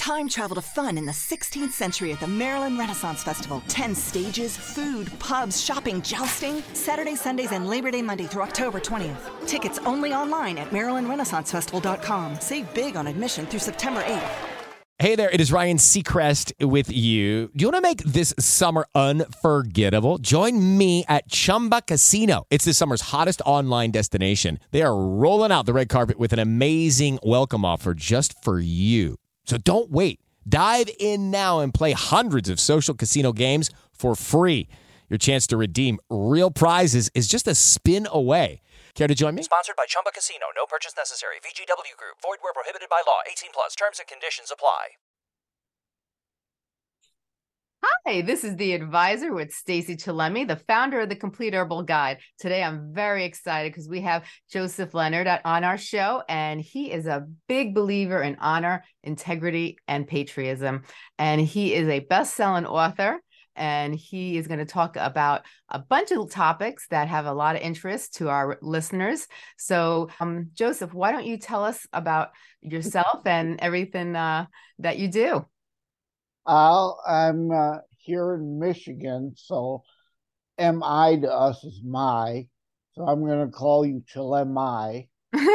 Time travel to fun in the 16th century at the Maryland Renaissance Festival. 10 stages, food, pubs, shopping, jousting. Saturdays, Sundays, and Labor Day Monday through October 20th. Tickets only online at MarylandRenaissanceFestival.com. Save big on admission through September 8th. Hey there, it is Ryan Seacrest with you. Do you want to make this summer unforgettable? Join me at Chumba Casino. It's this summer's hottest online destination. They are rolling out the red carpet with an amazing welcome offer just for you. So don't wait. Dive in now and play hundreds of social casino games for free. Your chance to redeem real prizes is just a spin away. Care to join me? Sponsored by Chumba Casino. No purchase necessary. VGW Group. Void where prohibited by law. 18 plus. Terms and conditions apply. Hi, this is The Advisor with Stacey Chillemi, the founder of The Complete Herbal Guide. Today, I'm very excited because we have Joseph Leonard on our show, and he is a big believer in honor, integrity, and patriotism. And he is a best-selling author. And he is going to talk about a bunch of topics that have a lot of interest to our listeners. So, Joseph, why don't you tell us about yourself and everything that you do? I'm here in Michigan, so M-I to us is my. So I'm going to call you Chillemi.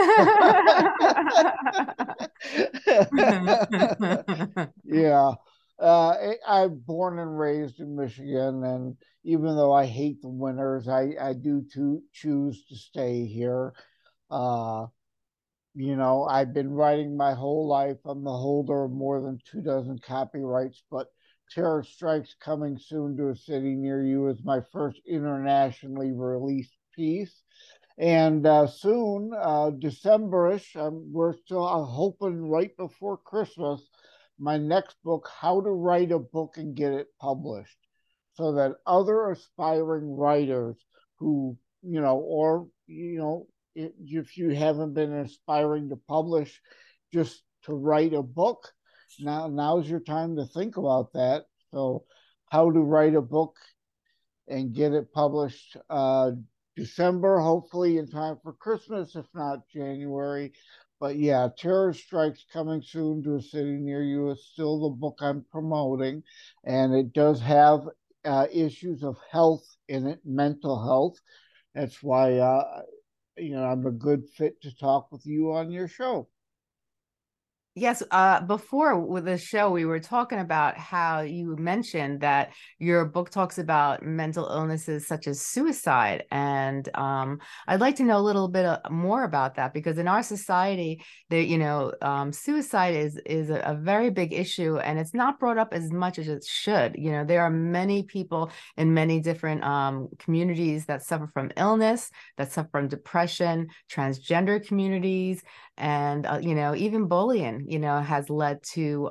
Yeah. I'm born and raised in Michigan, and even though I hate the winters, I do choose to stay here. I've been writing my whole life. I'm the holder of more than 24 copyrights, but Terror Strikes Coming Soon to a City Near You is my first internationally released piece. And soon, December-ish, we're still hoping right before Christmas, my next book, How to Write a Book and Get It Published, so that other aspiring writers who, if you haven't been aspiring to publish, just to write a book, now's your time to think about that. So How to Write a Book and Get It Published, December, hopefully in time for Christmas, if not January. But yeah, Terror Strikes Coming Soon to a City Near You is still the book I'm promoting. And it does have issues of health in it, mental health. That's why, I'm a good fit to talk with you on your show. Yes, before with the show, we were talking about how you mentioned that your book talks about mental illnesses such as suicide. And I'd like to know a little bit more about that, because in our society, suicide is a very big issue, and it's not brought up as much as it should. There are many people in many different communities that suffer from illness, that suffer from depression, transgender communities, and even bullying has led to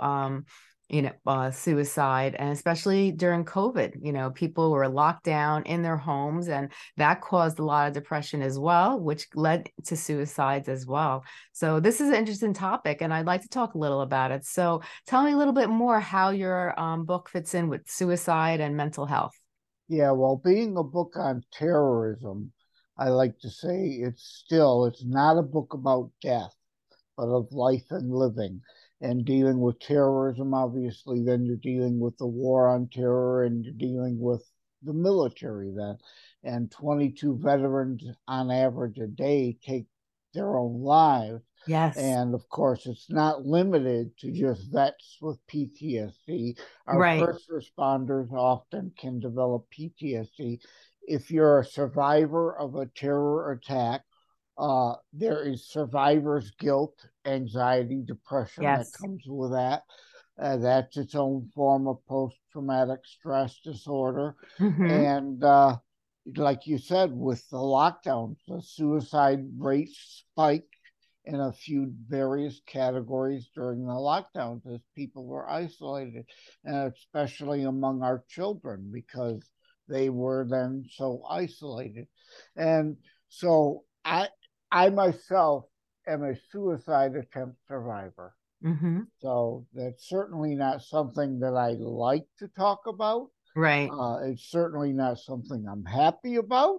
suicide. And especially during COVID, people were locked down in their homes, and that caused a lot of depression as well, which led to suicides as well. So this is an interesting topic, and I'd like to talk a little about it. So tell me a little bit more how your book fits in with suicide and mental health. Yeah, well, being a book on terrorism, I like to say it's not a book about death, but of life and living. And dealing with terrorism, obviously, then you're dealing with the war on terror, and you're dealing with the military then. And 22 veterans on average a day take their own lives. Yes. And of course, it's not limited to just vets with PTSD. Our Right. first responders often can develop PTSD. If you're a survivor of a terror attack, there is survivor's guilt, anxiety, depression Yes. that comes with that. That's its own form of post-traumatic stress disorder. Mhm. And like you said, with the lockdowns, the suicide rates spiked in a few various categories during the lockdowns as people were isolated, and especially among our children, because they were then so isolated. And so I myself am a suicide attempt survivor. Mhm. So that's certainly not something that I like to talk about. Right. It's certainly not something I'm happy about.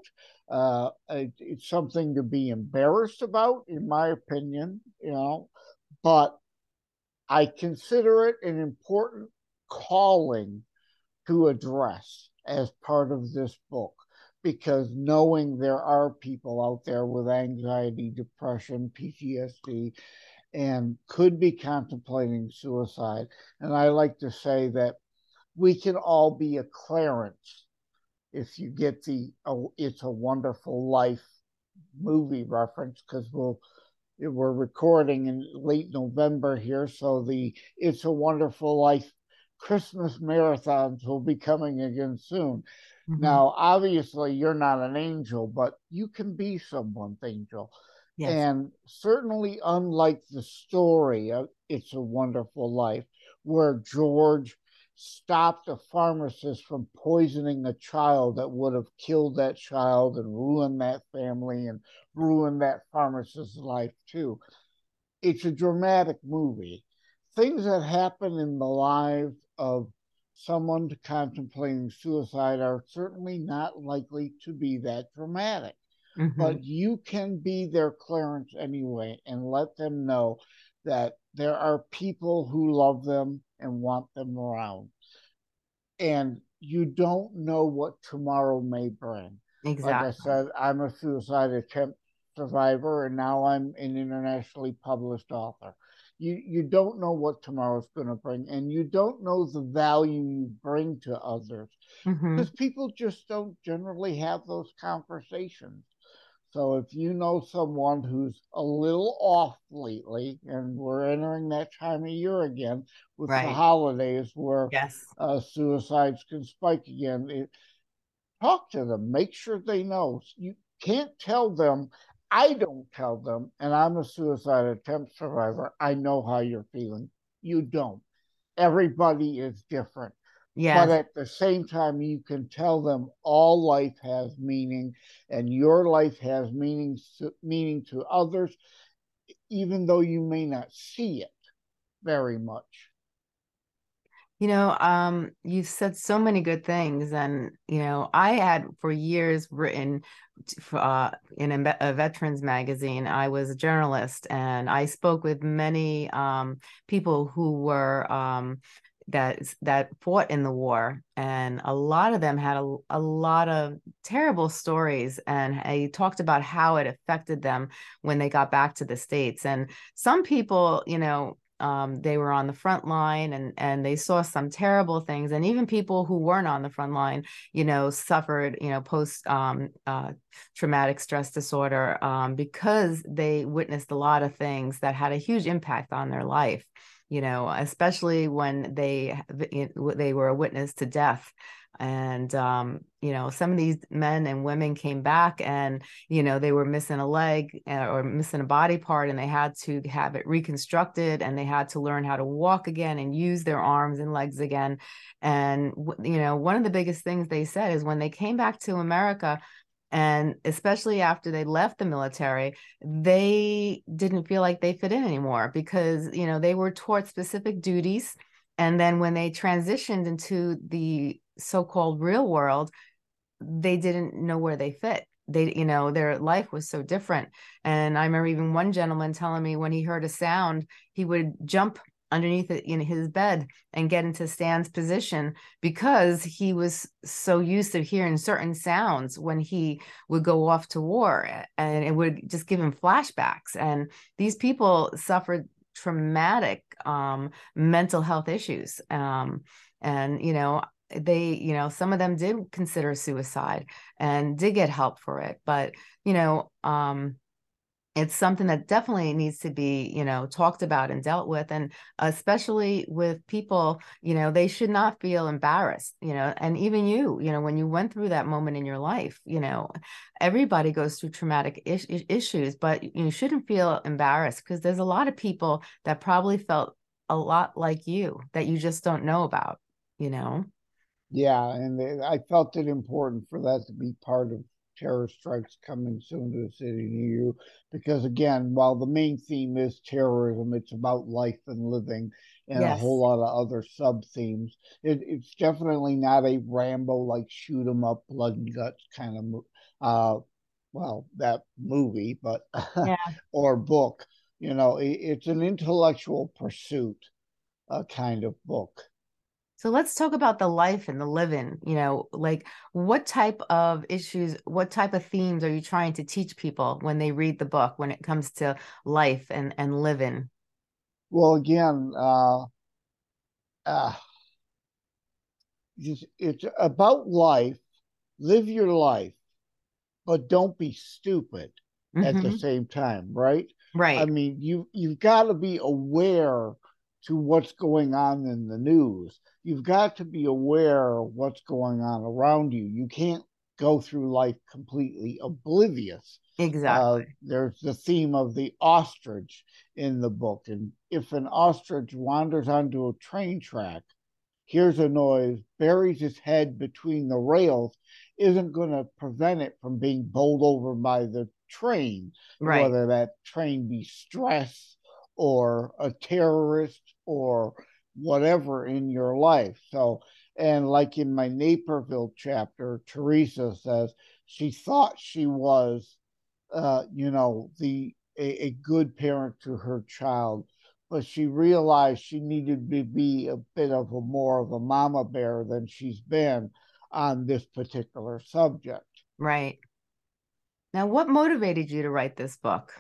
It's something to be embarrassed about, in my opinion, but I consider it an important calling to address as part of this book, because knowing there are people out there with anxiety, depression, PTSD, and could be contemplating suicide. And I like to say that we can all be a Clarence if you get the It's a Wonderful Life movie reference, because we're recording in late November here, so the It's a Wonderful Life Christmas marathons will be coming again soon. Mm-hmm. Now, obviously, you're not an angel, but you can be someone's angel. Yes. And certainly, unlike the story of It's a Wonderful Life, where George stopped a pharmacist from poisoning a child that would have killed that child and ruined that family and ruined that pharmacist's life too. It's a dramatic movie. Things that happen in the lives of someone contemplating suicide are certainly not likely to be that dramatic. Mm-hmm. But you can be their Clarence anyway and let them know that there are people who love them and want them around. And you don't know what tomorrow may bring. Like I Exactly. said, I'm a suicide attempt survivor, and now I'm an internationally published author. You don't know what tomorrow's going to bring, and you don't know the value you bring to others, Mm-hmm. because people just don't generally have those conversations. So if you know someone who's a little off lately, and we're entering that time of year again with the Right. holidays where Yes. suicides can spike again, talk to them, make sure they know. You can't tell them, I don't tell them, and I'm a suicide attempt survivor, I know how you're feeling. You don't. Everybody is different. But Yes. at the same time, you can tell them all life has meaning, and your life has meaning to others, even though you may not see it very much. You've said so many good things, and I had for years written in a veterans magazine. I was a journalist, and I spoke with many people who were that fought in the war, and a lot of them had a lot of terrible stories, and I talked about how it affected them when they got back to the States. And some people, they were on the front line, and they saw some terrible things. And even people who weren't on the front line, suffered, post traumatic stress disorder, because they witnessed a lot of things that had a huge impact on their life, especially when they were a witness to death. And some of these men and women came back, and they were missing a leg or missing a body part, and they had to have it reconstructed, and they had to learn how to walk again and use their arms and legs again. And one of the biggest things they said is when they came back to America, and especially after they left the military, they didn't feel like they fit in anymore, because they were taught specific duties, and then when they transitioned into the so-called real world, they didn't know where they fit. Their life was so different. And I remember even one gentleman telling me when he heard a sound, he would jump underneath it in his bed and get into Stan's position, because he was so used to hearing certain sounds when he would go off to war, and it would just give him flashbacks. And these people suffered traumatic mental health issues. And some of them did consider suicide and did get help for it. But it's something that definitely needs to be talked about and dealt with, and especially with people, they should not feel embarrassed, and even when you went through that moment in your life, everybody goes through traumatic issues, but you shouldn't feel embarrassed, because there's a lot of people that probably felt a lot like you that you just don't know about. Yeah, and I felt it important for that to be part of Terror Strikes Coming Soon to a City Near You, because again, while the main theme is terrorism, it's about life and living and a whole Yes. lot of other sub themes. It's definitely not a Rambo like shoot 'em up, blood and guts kind of that movie, but Yeah. or book. It's an intellectual pursuit kind of book. So let's talk about the life and the living, like what type of issues, what type of themes are you trying to teach people when they read the book when it comes to life and living? Well, again, uh, it's about life. Live your life, but don't be stupid at the Mm-hmm. same time, right? I Right. mean, you've got to be aware to what's going on in the news. You've got to be aware of what's going on around you. You can't go through life completely oblivious. Exactly. There's the theme of the ostrich in the book, and if an ostrich wanders onto a train track, hears a noise, buries his head between the rails, isn't going to prevent it from being bowled over by the train, Right. whether that train be stress or a terrorist or whatever in your life. So, and like in my Naperville chapter, Teresa says she thought she was, a good parent to her child, but she realized she needed to be a bit of a more of a mama bear than she's been on this particular subject. Right. Now, what motivated you to write this book?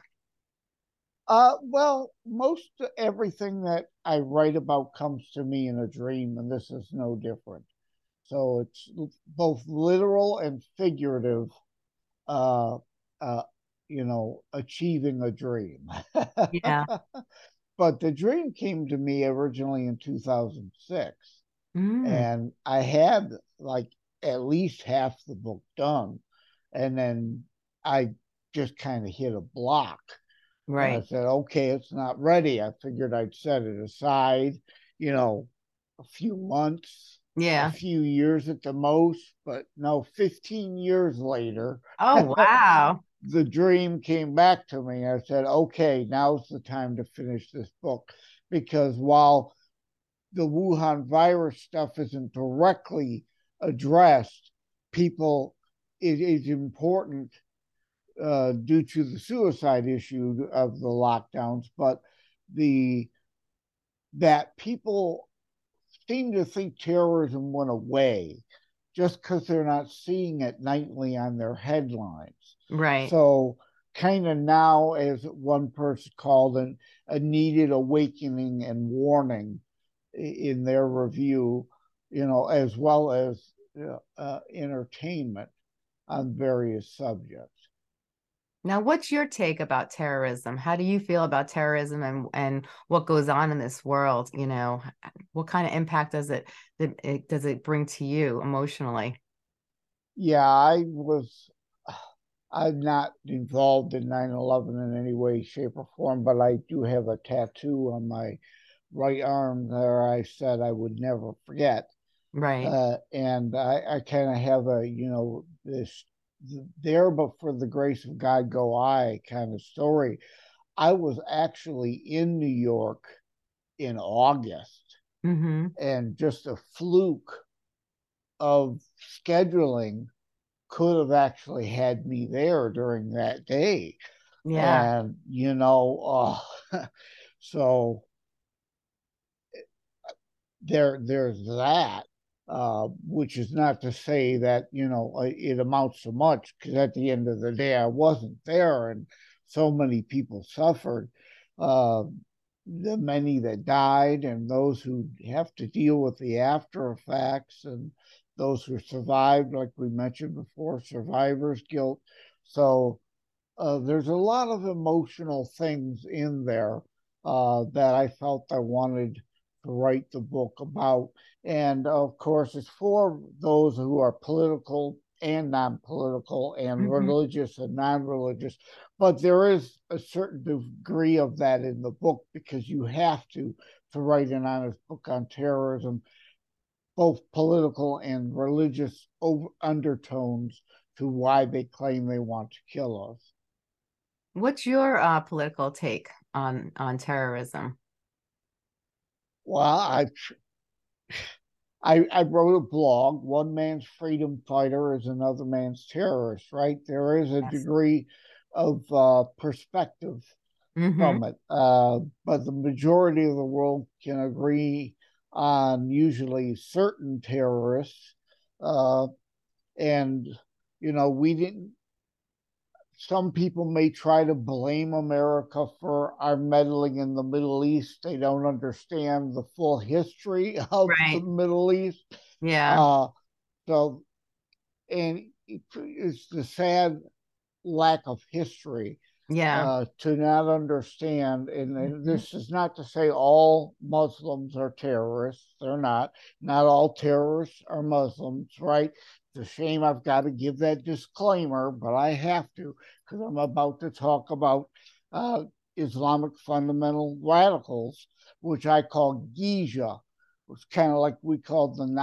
Well, most everything that I write about comes to me in a dream, and this is no different. So it's both literal and figurative, uh, uh, achieving a dream. Yeah. But the dream came to me originally in 2006, Mm, and I had like at least half the book done, and then I just kind of hit a block, and I right. said, okay, it's not ready. I figured I'd set it aside, you know, a few months, a Yeah. few years at the most, but no, 15 years later, Oh, wow. the dream came back to me. I said, okay, now's the time to finish this book. Because while the Wuhan virus stuff isn't directly addressed, people, it is important due to the suicide issue of the lockdowns, but the that people seem to think terrorism went away just because they're not seeing it nightly on their headlines. Right. So, kind of now, as one person called it, a needed awakening and warning in their review, as well as entertainment on various subjects. Now, what's your take about terrorism? How do you feel about terrorism and what goes on in this world? What kind of impact does it bring to you emotionally? Yeah, I'm not involved in 9/11 in any way, shape, or form, but I do have a tattoo on my right arm there I said I would never forget. Right. And I kind of have this there, but for the grace of God go I kind of story. I was actually in New York in August, Mm-hmm. and just a fluke of scheduling could have actually had me there during that day. Yeah. And, so there's that, which is not to say that, it amounts to much, because at the end of the day, I wasn't there and so many people suffered. Uh, the many that died and those who have to deal with the after effects and those who survived, like we mentioned before, survivor's guilt. So there's a lot of emotional things in there that I felt I wanted to write the book about. And of course, it's for those who are political and non-political and Mm-hmm. religious and non-religious. But there is a certain degree of that in the book, because you have to write an honest book on terrorism, both political and religious undertones to why they claim they want to kill us. What's your political take on terrorism? Well, I wrote a blog. One man's freedom fighter is another man's terrorist, right? There is a Yes. degree of perspective Mm-hmm. from it. But the majority of the world can agree on usually certain terrorists. Uh, and, we didn't, some people may try to blame America for our meddling in the Middle East. They don't understand the full history of the Right. Middle East. Yeah. Uh, so, and it's the sad lack of history Yeah. to not understand. And Mm-hmm. this is not to say all Muslims are terrorists. They're not. Not all terrorists are Muslims, right? It's a shame I've got to give that disclaimer, but I have to because I'm about to talk about uh, Islamic fundamental radicals, which I call Geisha. It's kind of like we called the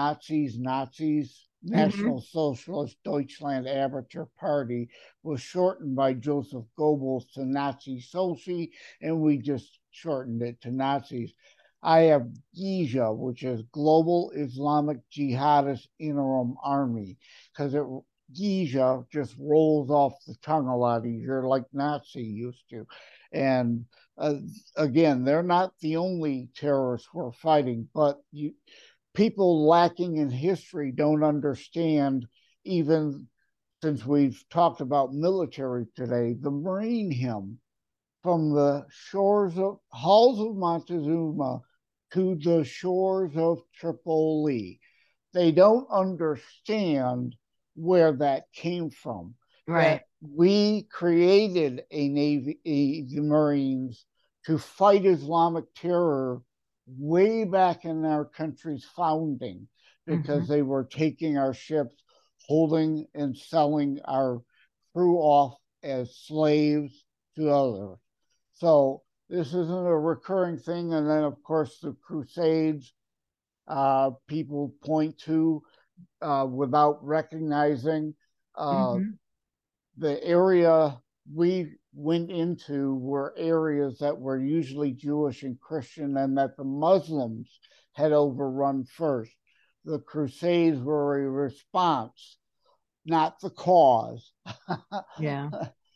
Nazis. Mm-hmm. National Socialist Deutschland Arbeiter Party was shortened by Joseph Goebbels to Nazi Soci, and we just shortened it to Nazis. I have Geisha, which is Global Islamic Jihadist Interim Army, because it Geisha just rolls off the tongue a lot easier, like Nazi used to. And uh, again, they're not the only terrorists we're fighting, but people lacking in history don't understand, even since we've talked about military today, the Marine hymn from the shores of halls of Montezuma to the shores of Tripoli. They don't understand where that came from. Right. That we created a Navy, the Marines, to fight Islamic terror way back in our country's founding Mm-hmm. because they were taking our ships, holding and selling our crew off as slaves to others. So this isn't a recurring thing. And then, of course, the Crusades, people point to without recognizing uh, Mm-hmm. the area we went into were areas that were usually Jewish and Christian, and that the Muslims had overrun first. The Crusades were a response, not the cause. Yeah.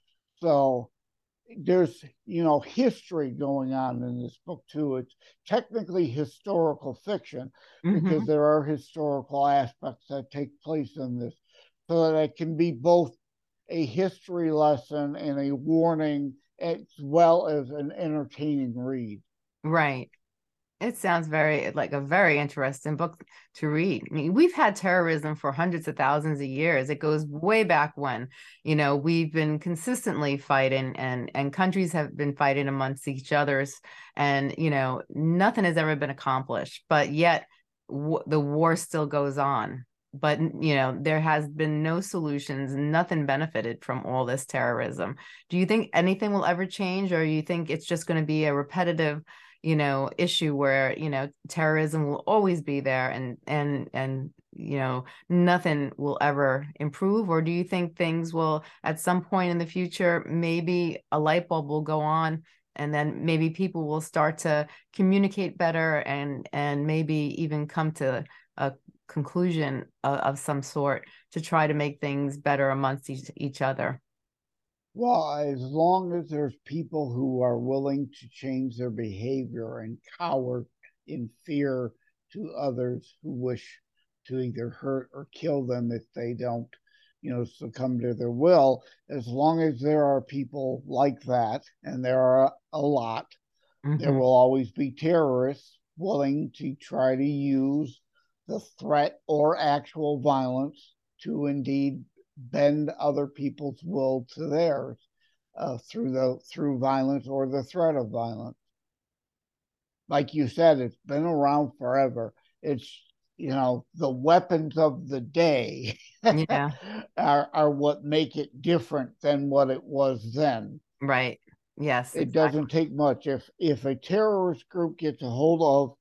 So there's history going on in this book too. It's technically historical fiction because Mm-hmm. there are historical aspects that take place in this, so that it can be both a history lesson and a warning as well as an entertaining read. Right. It sounds very like a very interesting book to read. I mean, we've had terrorism for hundreds of thousands of years. It goes way back when, we've been consistently fighting and countries have been fighting amongst each others and, nothing has ever been accomplished, but yet the war still goes on. But, there has been no solutions, nothing benefited from all this terrorism. Do you think anything will ever change, or you think it's just going to be a repetitive issue where terrorism will always be there and nothing will ever improve? Or do you think things will at some point in the future, maybe a light bulb will go on and then maybe people will start to communicate better and maybe even come to a conclusion of some sort to try to make things better amongst each other? Well, as long as there's people who are willing to change their behavior and cower in fear to others who wish to either hurt or kill them if they don't, succumb to their will, as long as there are people like that, and there are a lot, there Mm-hmm. will always be terrorists willing to try to use the threat or actual violence to indeed bend other people's will to theirs through violence or the threat of violence. Like you said, it's been around forever. It's the weapons of the day Yeah. are what make it different than what it was then. Right. Yes, It exactly. doesn't take much. If a terrorist group gets a hold of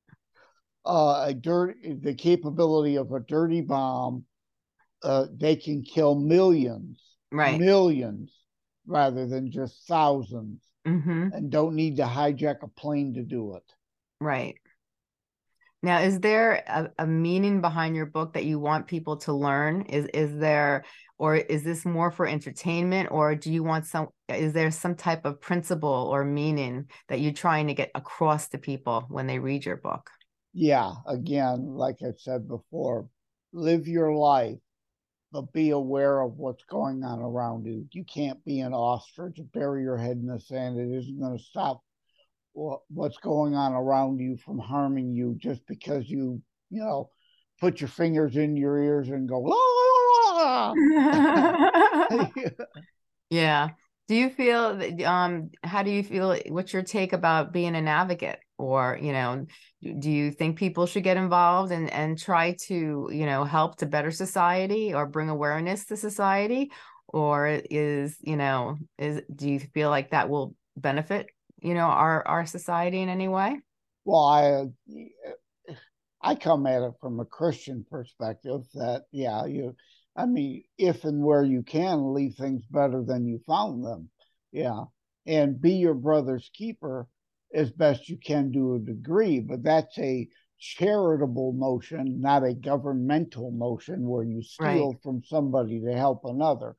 the capability of a dirty bomb, they can kill millions, Right. millions, rather than just thousands, Mm-hmm. and don't need to hijack a plane to do it. Right. Now, is there a meaning behind your book that you want people to learn? Is there, or is this more for entertainment, or do you want is there some type of principle or meaning that you're trying to get across to people when they read your book? Yeah, again, like I said before, live your life, but be aware of what's going on around you. You can't be an ostrich, bury your head in the sand. It isn't going to stop what's going on around you from harming you just because you know, put your fingers in your ears and go, la, la, la. Yeah. Do you feel that, how do you feel? What's your take about being an advocate? Or, do you think people should get involved and try to, help to better society or bring awareness to society? Or do you feel like that will benefit, our society in any way? Well, I come at it from a Christian perspective that, yeah, I mean, if and where you can, leave things better than you found them. Yeah. And be your brother's keeper as best you can to a degree, but that's a charitable notion, not a governmental notion where you Right. steal from somebody to help another.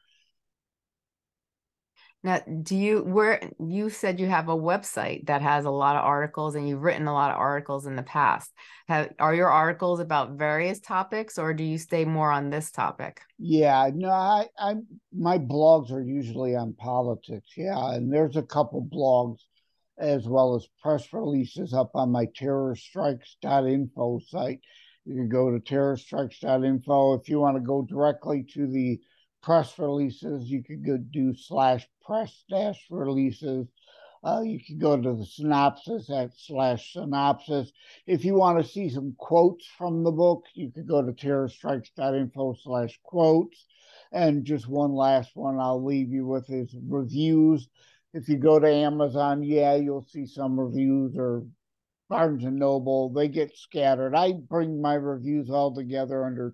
Now, you said you have a website that has a lot of articles and you've written a lot of articles in the past. Are your articles about various topics or do you stay more on this topic? Yeah, no, my blogs are usually on politics. Yeah, and there's a couple blogs as well as press releases up on my terrorstrikes.info site. You can go to terrorstrikes.info. If you want to go directly to the press releases, you could go do /press-releases. You can go to the synopsis at /synopsis. If you want to see some quotes from the book, you could go to terrorstrikes.info/quotes. And just one last one I'll leave you with is reviews. If you go to Amazon, yeah, you'll see some reviews, or Barnes and Noble. They get scattered. I bring my reviews all together under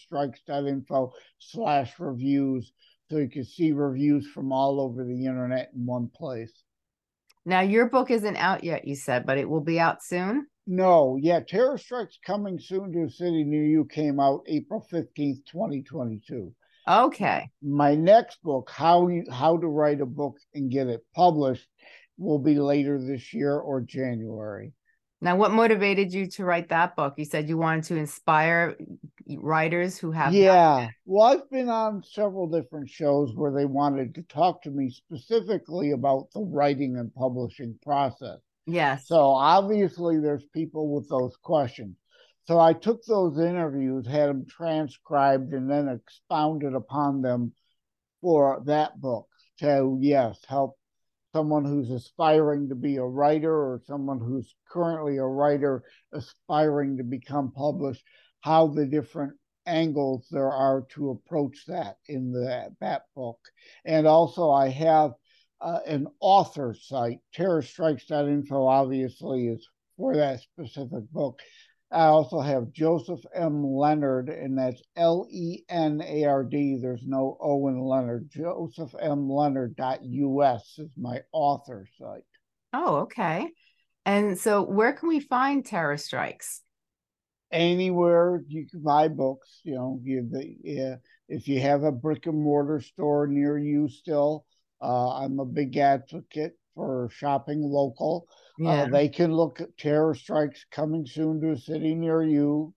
terrorstrikes.info/reviews, so you can see reviews from all over the internet in one place. Now, your book isn't out yet, you said, but it will be out soon. No, yeah, Terror Strikes Coming Soon to a City Near You came out April 15th, 2022. Okay. My next book, How to Write a Book and Get It Published, will be later this year or January. Now, what motivated you to write that book? You said you wanted to inspire writers who have Yeah. Well, I've been on several different shows where they wanted to talk to me specifically about the writing and publishing process. Yes. So obviously there's people with those questions. So I took those interviews, had them transcribed, and then expounded upon them for that book to, yes, help someone who's aspiring to be a writer or someone who's currently a writer aspiring to become published, how the different angles there are to approach that in that book. And also I have an author site. Terrorstrikes.info obviously is for that specific book. I also have Joseph M. Leonard, and that's Lenard. There's no O in Leonard. JosephMLeonard.us is my author site. Oh, okay. And so where can we find Terror Strikes? Anywhere you can buy books, if you have a brick and mortar store near you still, I'm a big advocate for shopping local. Yeah. They can look at Terror Strikes Coming Soon to a City Near You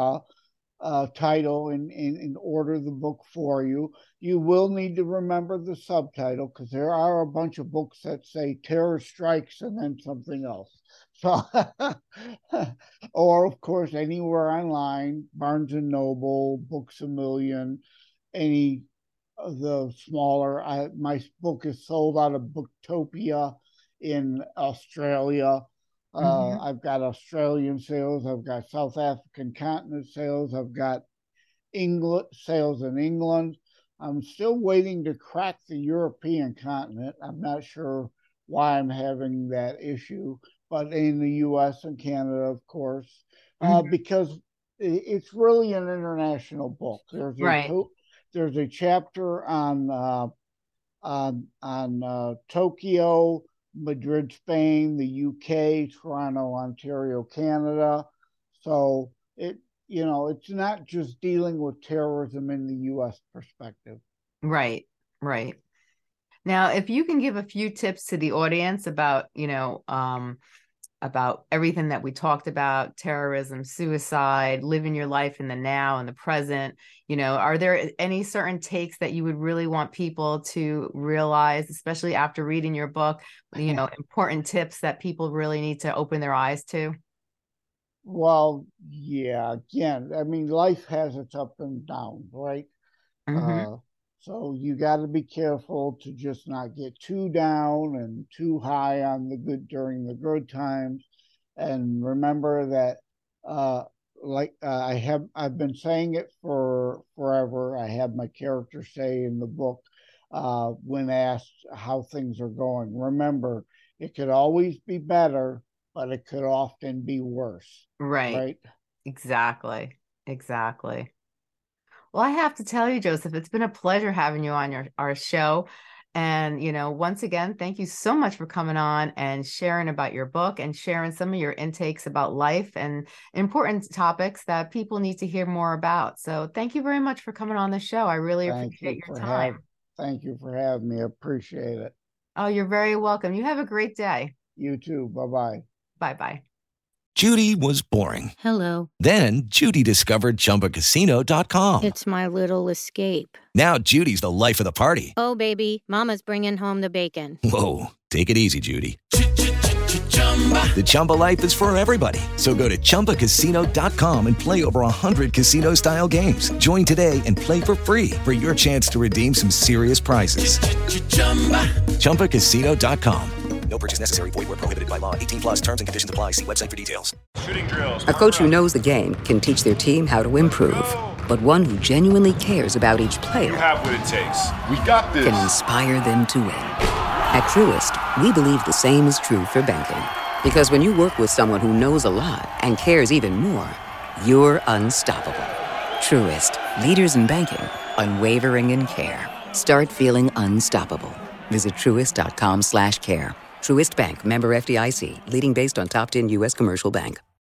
title and order the book for you. You will need to remember the subtitle because there are a bunch of books that say Terror Strikes and then something else. So, or of course, anywhere online, Barnes and Noble, Books A Million, any of the smaller. My book is sold out of Booktopia in Australia. I've got Australian sales. I've got South African continent sales. I've got England sales in England. I'm still waiting to crack the European continent. I'm not sure why I'm having that issue, but in the U.S. and Canada, of course, because it's really an international book. There's a chapter on Tokyo, Madrid, Spain, the UK, Toronto, Ontario, Canada. So it's not just dealing with terrorism in the U.S. perspective. Right. Now, if you can give a few tips to the audience about, about everything that we talked about, terrorism, suicide, living your life in the now and the present, are there any certain takes that you would really want people to realize, especially after reading your book, important tips that people really need to open their eyes to? Well, yeah, again, I mean, life has its up and downs, right? Mm-hmm. So you got to be careful to just not get too down and too high on the good during the good times. And remember that, I've been saying it for forever. I have my character say in the book, when asked how things are going, remember, it could always be better, but it could often be worse. Right. Exactly. Well, I have to tell you, Joseph, it's been a pleasure having you on our show. And, once again, thank you so much for coming on and sharing about your book and sharing some of your intakes about life and important topics that people need to hear more about. So thank you very much for coming on the show. I really appreciate your time. Thank you for having me. I appreciate it. Oh, you're very welcome. You have a great day. You too. Bye-bye. Bye-bye. Judy was boring. Hello. Then Judy discovered ChumbaCasino.com. It's my little escape. Now Judy's the life of the party. Oh, baby, mama's bringing home the bacon. Whoa, take it easy, Judy. The Chumba life is for everybody. So go to ChumbaCasino.com and play over 100 casino-style games. Join today and play for free for your chance to redeem some serious prizes. ChumbaCasino.com. No purchase necessary. Void where prohibited by law. 18 plus terms and conditions apply. See website for details. Shooting drills. A coach who knows the game can teach their team how to improve. But one who genuinely cares about each player You have what it takes. We got this. can inspire them to win. At Truist, we believe the same is true for banking. Because when you work with someone who knows a lot and cares even more, you're unstoppable. Truist, leaders in banking, unwavering in care. Start feeling unstoppable. Visit truist.com/care. Truist Bank, member FDIC, leading based on top 10 U.S. commercial bank.